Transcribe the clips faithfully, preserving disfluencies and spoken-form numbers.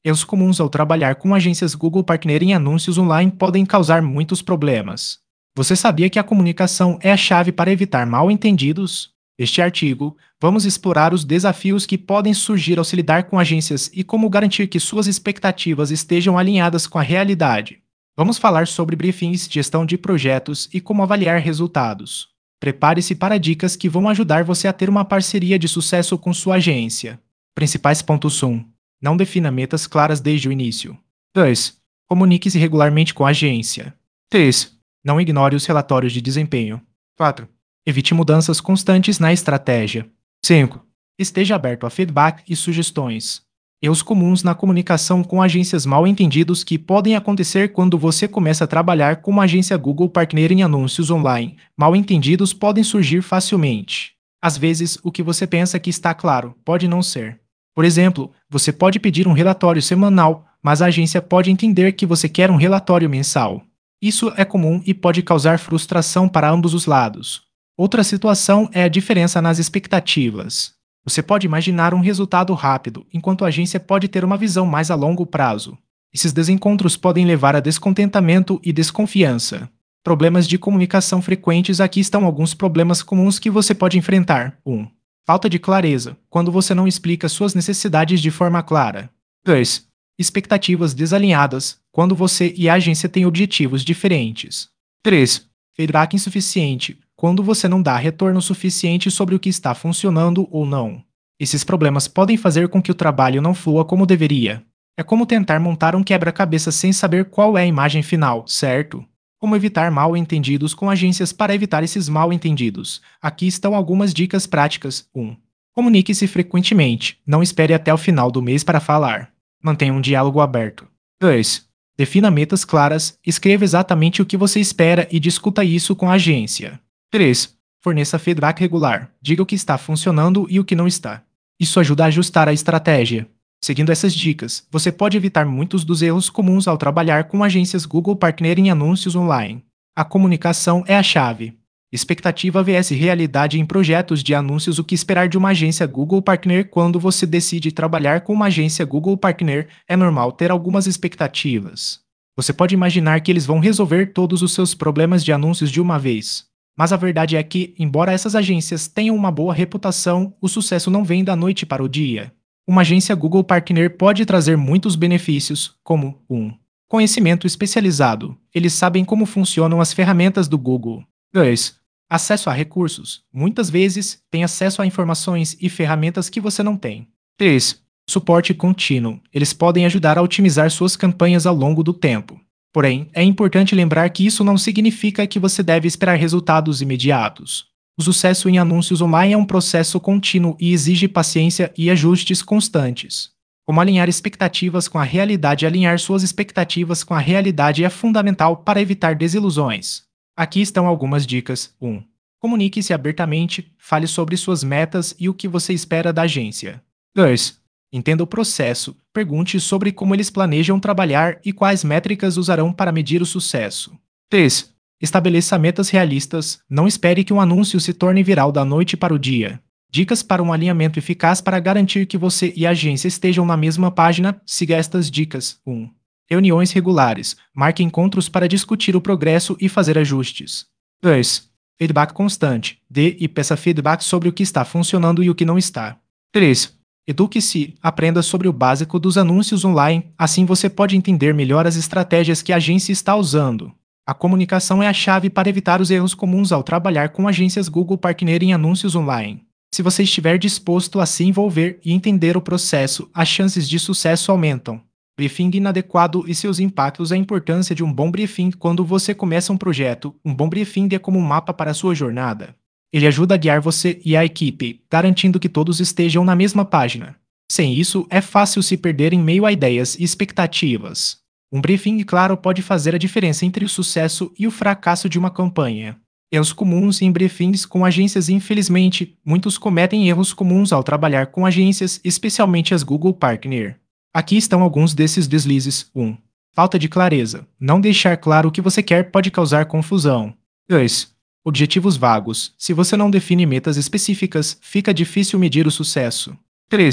Erros comuns ao trabalhar com agências Google Partner em anúncios online podem causar muitos problemas. Você sabia que a comunicação é a chave para evitar mal-entendidos? Neste artigo, vamos explorar os desafios que podem surgir ao se lidar com agências e como garantir que suas expectativas estejam alinhadas com a realidade. Vamos falar sobre briefings, gestão de projetos e como avaliar resultados. Prepare-se para dicas que vão ajudar você a ter uma parceria de sucesso com sua agência. Principais pontos um. Não defina metas claras desde o início. dois. Comunique-se regularmente com a agência. três. Não ignore os relatórios de desempenho. quatro. Evite mudanças constantes na estratégia. cinco. Esteja aberto a feedback e sugestões. Erros comuns na comunicação com agências mal entendidos que podem acontecer quando você começa a trabalhar com uma agência Google Partner em anúncios online. Mal entendidos podem surgir facilmente. Às vezes, o que você pensa que está claro pode não ser. Por exemplo, você pode pedir um relatório semanal, mas a agência pode entender que você quer um relatório mensal. Isso é comum e pode causar frustração para ambos os lados. Outra situação é a diferença nas expectativas. Você pode imaginar um resultado rápido, enquanto a agência pode ter uma visão mais a longo prazo. Esses desencontros podem levar a descontentamento e desconfiança. Problemas de comunicação frequentes. Aqui estão alguns problemas comuns que você pode enfrentar. um. Falta de clareza, quando você não explica suas necessidades de forma clara. dois. Expectativas desalinhadas, quando você e a agência têm objetivos diferentes. três. Feedback insuficiente, quando você não dá retorno suficiente sobre o que está funcionando ou não. Esses problemas podem fazer com que o trabalho não flua como deveria. É como tentar montar um quebra-cabeça sem saber qual é a imagem final, certo? Como evitar mal-entendidos com agências. Para evitar esses mal-entendidos, aqui estão algumas dicas práticas. um. Comunique-se frequentemente, não espere até o final do mês para falar. Mantenha um diálogo aberto. dois. Defina metas claras, escreva exatamente o que você espera e discuta isso com a agência. três. Forneça feedback regular, diga o que está funcionando e o que não está. Isso ajuda a ajustar a estratégia. Seguindo essas dicas, você pode evitar muitos dos erros comuns ao trabalhar com agências Google Partner em anúncios online. A comunicação é a chave. Expectativa versus realidade em projetos de anúncios. O que esperar de uma agência Google Partner? Quando você decide trabalhar com uma agência Google Partner, é normal ter algumas expectativas. Você pode imaginar que eles vão resolver todos os seus problemas de anúncios de uma vez. Mas a verdade é que, embora essas agências tenham uma boa reputação, o sucesso não vem da noite para o dia. Uma agência Google Partner pode trazer muitos benefícios, como um. Conhecimento especializado. Eles sabem como funcionam as ferramentas do Google. dois. Acesso a recursos. Muitas vezes, tem acesso a informações e ferramentas que você não tem. três. Suporte contínuo. Eles podem ajudar a otimizar suas campanhas ao longo do tempo. Porém, é importante lembrar que isso não significa que você deve esperar resultados imediatos. O sucesso em anúncios online é um processo contínuo e exige paciência e ajustes constantes. Como alinhar expectativas com a realidade? Alinhar suas expectativas com a realidade é fundamental para evitar desilusões. Aqui estão algumas dicas. um. Comunique-se abertamente, fale sobre suas metas e o que você espera da agência. dois. Entenda o processo, pergunte sobre como eles planejam trabalhar e quais métricas usarão para medir o sucesso. três. Estabeleça metas realistas, não espere que um anúncio se torne viral da noite para o dia. Dicas para um alinhamento eficaz. Para garantir que você e a agência estejam na mesma página, siga estas dicas. um. Reuniões regulares. Marque encontros para discutir o progresso e fazer ajustes. dois. Feedback constante. Dê e peça feedback sobre o que está funcionando e o que não está. três. Eduque-se, aprenda sobre o básico dos anúncios online, assim você pode entender melhor as estratégias que a agência está usando. A comunicação é a chave para evitar os erros comuns ao trabalhar com agências Google Partner em anúncios online. Se você estiver disposto a se envolver e entender o processo, as chances de sucesso aumentam. Briefing inadequado e seus impactos. A importância de um bom briefing. Quando você começa um projeto, um bom briefing é como um mapa para a sua jornada. Ele ajuda a guiar você e a equipe, garantindo que todos estejam na mesma página. Sem isso, é fácil se perder em meio a ideias e expectativas. Um briefing claro pode fazer a diferença entre o sucesso e o fracasso de uma campanha. Erros comuns em briefings com agências. Infelizmente, muitos cometem erros comuns ao trabalhar com agências, especialmente as Google Partner. Aqui estão alguns desses deslizes. um. Falta de clareza. Não deixar claro o que você quer pode causar confusão. dois. Objetivos vagos. Se você não define metas específicas, fica difícil medir o sucesso. três.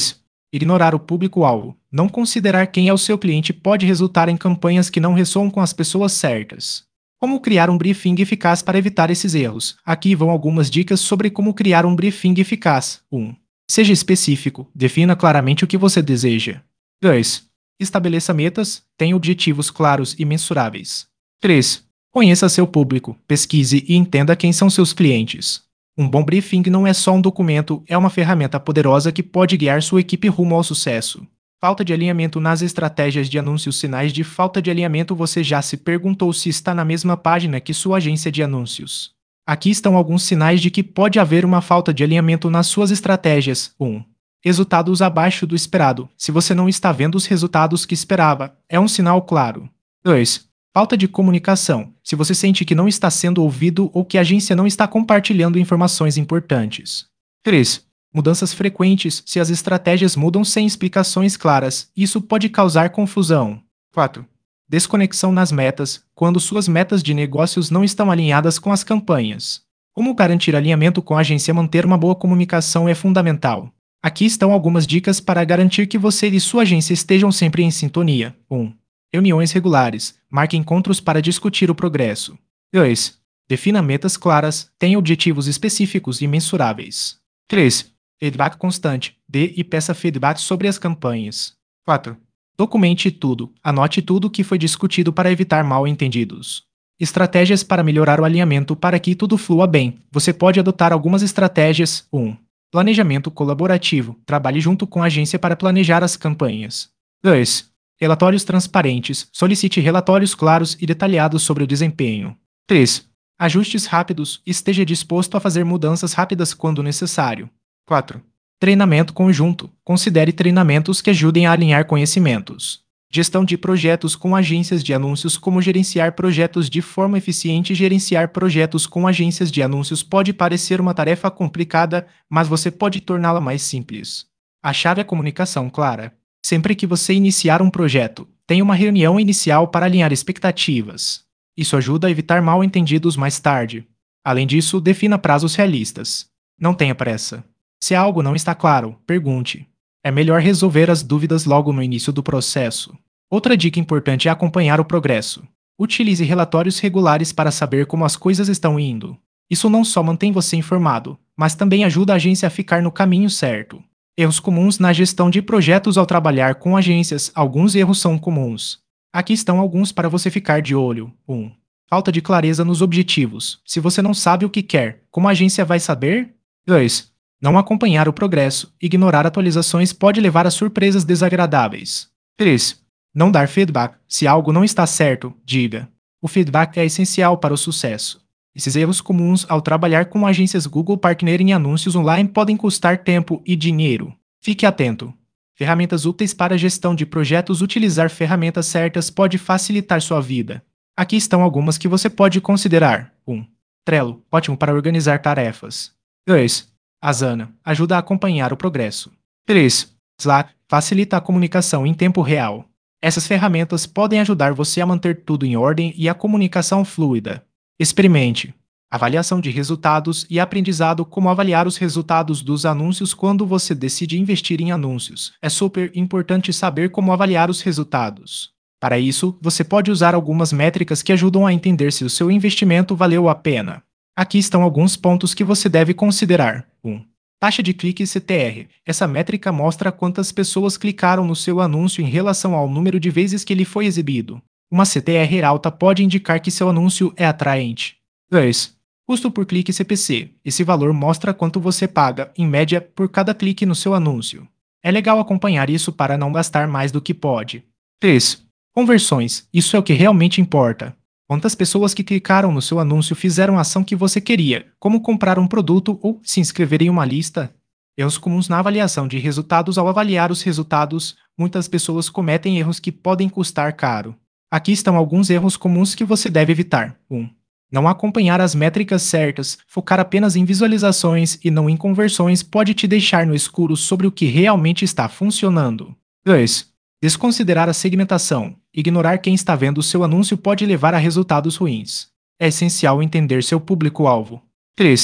Ignorar o público-alvo, não considerar quem é o seu cliente pode resultar em campanhas que não ressoam com as pessoas certas. Como criar um briefing eficaz para evitar esses erros? Aqui vão algumas dicas sobre como criar um briefing eficaz. um. Seja específico, defina claramente o que você deseja. dois. Estabeleça metas, tenha objetivos claros e mensuráveis. três. Conheça seu público, pesquise e entenda quem são seus clientes. Um bom briefing não é só um documento, é uma ferramenta poderosa que pode guiar sua equipe rumo ao sucesso. Falta de alinhamento nas estratégias de anúncios. Sinais de falta de alinhamento. Você já se perguntou se está na mesma página que sua agência de anúncios? Aqui estão alguns sinais de que pode haver uma falta de alinhamento nas suas estratégias. um. Resultados abaixo do esperado. Se você não está vendo os resultados que esperava, é um sinal claro. dois. Falta de comunicação. Se você sente que não está sendo ouvido ou que a agência não está compartilhando informações importantes. três. Mudanças frequentes. Se as estratégias mudam sem explicações claras, isso pode causar confusão. quatro. Desconexão nas metas. Quando suas metas de negócios não estão alinhadas com as campanhas. Como garantir alinhamento com a agência? Manter uma boa comunicação é fundamental. Aqui estão algumas dicas para garantir que você e sua agência estejam sempre em sintonia. um. Reuniões regulares. Marque encontros para discutir o progresso. dois. Defina metas claras, tenha objetivos específicos e mensuráveis. três. Feedback constante. Dê e peça feedback sobre as campanhas. quatro. Documente tudo. Anote tudo o que foi discutido para evitar mal-entendidos. Estratégias para melhorar o alinhamento. Para que tudo flua bem, você pode adotar algumas estratégias. um. Planejamento colaborativo. Trabalhe junto com a agência para planejar as campanhas. dois. Relatórios transparentes. Solicite relatórios claros e detalhados sobre o desempenho. três. Ajustes rápidos. Esteja disposto a fazer mudanças rápidas quando necessário. quatro. Treinamento conjunto. Considere treinamentos que ajudem a alinhar conhecimentos. Gestão de projetos com agências de anúncios. Como gerenciar projetos de forma eficiente? Gerenciar projetos com agências de anúncios pode parecer uma tarefa complicada, mas você pode torná-la mais simples. A chave é comunicação clara. Sempre que você iniciar um projeto, tenha uma reunião inicial para alinhar expectativas. Isso ajuda a evitar mal-entendidos mais tarde. Além disso, defina prazos realistas. Não tenha pressa. Se algo não está claro, pergunte. É melhor resolver as dúvidas logo no início do processo. Outra dica importante é acompanhar o progresso. Utilize relatórios regulares para saber como as coisas estão indo. Isso não só mantém você informado, mas também ajuda a agência a ficar no caminho certo. Erros comuns na gestão de projetos. Ao trabalhar com agências, alguns erros são comuns. Aqui estão alguns para você ficar de olho. um. Falta de clareza nos objetivos. Se você não sabe o que quer, como a agência vai saber? dois. Não acompanhar o progresso. Ignorar atualizações pode levar a surpresas desagradáveis. três. Não dar feedback. Se algo não está certo, diga. O feedback é essencial para o sucesso. Esses erros comuns ao trabalhar com agências Google Partner em anúncios online podem custar tempo e dinheiro. Fique atento. Ferramentas úteis para a gestão de projetos. Utilizar ferramentas certas pode facilitar sua vida. Aqui estão algumas que você pode considerar. um. Trello, ótimo para organizar tarefas. dois. Asana, ajuda a acompanhar o progresso. três. Slack, facilita a comunicação em tempo real. Essas ferramentas podem ajudar você a manter tudo em ordem e a comunicação fluida. Experimente. Avaliação de resultados e aprendizado. Como avaliar os resultados dos anúncios quando você decide investir em anúncios. É super importante saber como avaliar os resultados. Para isso, você pode usar algumas métricas que ajudam a entender se o seu investimento valeu a pena. Aqui estão alguns pontos que você deve considerar. um. Taxa de clique C T R. Essa métrica mostra quantas pessoas clicaram no seu anúncio em relação ao número de vezes que ele foi exibido. Uma C T R alta pode indicar que seu anúncio é atraente. dois. Custo por clique C P C. Esse valor mostra quanto você paga, em média, por cada clique no seu anúncio. É legal acompanhar isso para não gastar mais do que pode. três. Conversões. Isso é o que realmente importa. Quantas pessoas que clicaram no seu anúncio fizeram a ação que você queria, como comprar um produto ou se inscrever em uma lista? Erros comuns na avaliação de resultados. Ao avaliar os resultados, muitas pessoas cometem erros que podem custar caro. Aqui estão alguns erros comuns que você deve evitar. um. Não acompanhar as métricas certas. Focar apenas em visualizações e não em conversões pode te deixar no escuro sobre o que realmente está funcionando. dois. Desconsiderar a segmentação. Ignorar quem está vendo o seu anúncio pode levar a resultados ruins. É essencial entender seu público-alvo. três.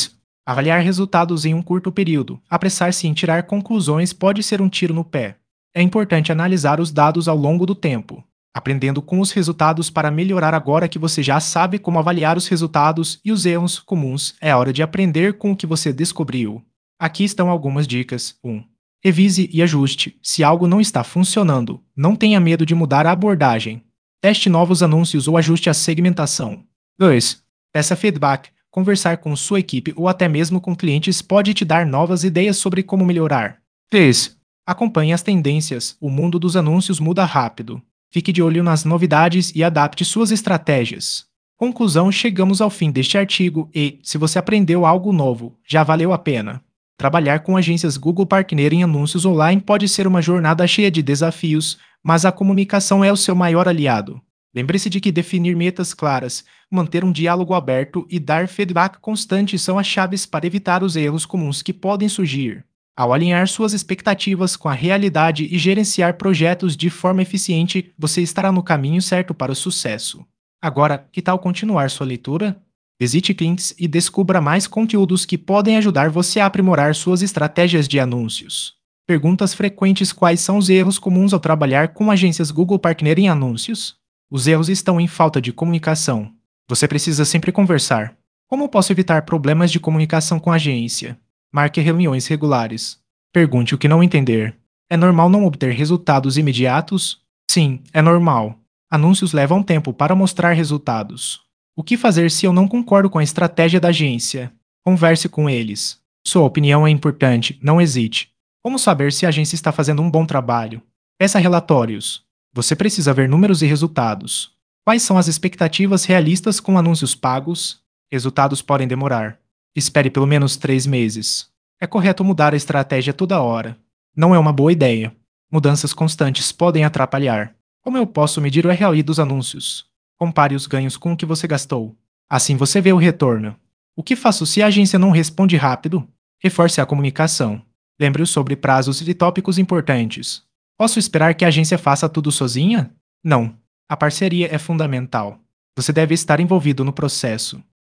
Avaliar resultados em um curto período, apressar-se em tirar conclusões pode ser um tiro no pé. É importante analisar os dados ao longo do tempo, aprendendo com os resultados para melhorar. Agora que você já sabe como avaliar os resultados e os erros comuns, é hora de aprender com o que você descobriu. Aqui estão algumas dicas. um. Revise e ajuste. Se algo não está funcionando, não tenha medo de mudar a abordagem. Teste novos anúncios ou ajuste a segmentação. dois. Peça feedback. Conversar com sua equipe ou até mesmo com clientes pode te dar novas ideias sobre como melhorar. três. Acompanhe as tendências. O mundo dos anúncios muda rápido. Fique de olho nas novidades e adapte suas estratégias. Conclusão: chegamos ao fim deste artigo e, se você aprendeu algo novo, já valeu a pena. Trabalhar com agências Google Partner em anúncios online pode ser uma jornada cheia de desafios, mas a comunicação é o seu maior aliado. Lembre-se de que definir metas claras, manter um diálogo aberto e dar feedback constante são as chaves para evitar os erros comuns que podem surgir. Ao alinhar suas expectativas com a realidade e gerenciar projetos de forma eficiente, você estará no caminho certo para o sucesso. Agora, que tal continuar sua leitura? Visite Clinks e descubra mais conteúdos que podem ajudar você a aprimorar suas estratégias de anúncios. Perguntas frequentes: quais são os erros comuns ao trabalhar com agências Google Partner em anúncios? Os erros estão em falta de comunicação. Você precisa sempre conversar. Como posso evitar problemas de comunicação com a agência? Marque reuniões regulares. Pergunte o que não entender. É normal não obter resultados imediatos? Sim, é normal. Anúncios levam tempo para mostrar resultados. O que fazer se eu não concordo com a estratégia da agência? Converse com eles. Sua opinião é importante, não hesite. Como saber se a agência está fazendo um bom trabalho? Peça relatórios. Você precisa ver números e resultados. Quais são as expectativas realistas com anúncios pagos? Resultados podem demorar. Espere pelo menos três meses. É correto mudar a estratégia toda hora. Não é uma boa ideia. Mudanças constantes podem atrapalhar. Como eu posso medir o R O I dos anúncios? Compare os ganhos com o que você gastou. Assim você vê o retorno. O que faço se a agência não responde rápido? Reforce a comunicação. Lembre-o sobre prazos e tópicos importantes. Posso esperar que a agência faça tudo sozinha? Não. A parceria é fundamental. Você deve estar envolvido no processo.